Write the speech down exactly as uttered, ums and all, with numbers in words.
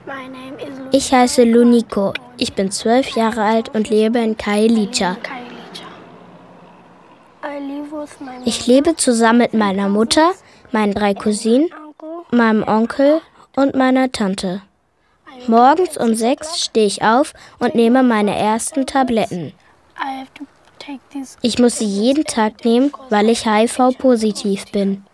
Ich heiße Luniko. Ich bin zwölf Jahre alt und lebe in Khayelitsha. Ich lebe zusammen mit meiner Mutter, meinen drei Cousinen, meinem Onkel und meiner Tante. Morgens um sechs stehe ich auf und nehme meine ersten Tabletten. Ich muss sie jeden Tag nehmen, weil ich H I V-positiv bin.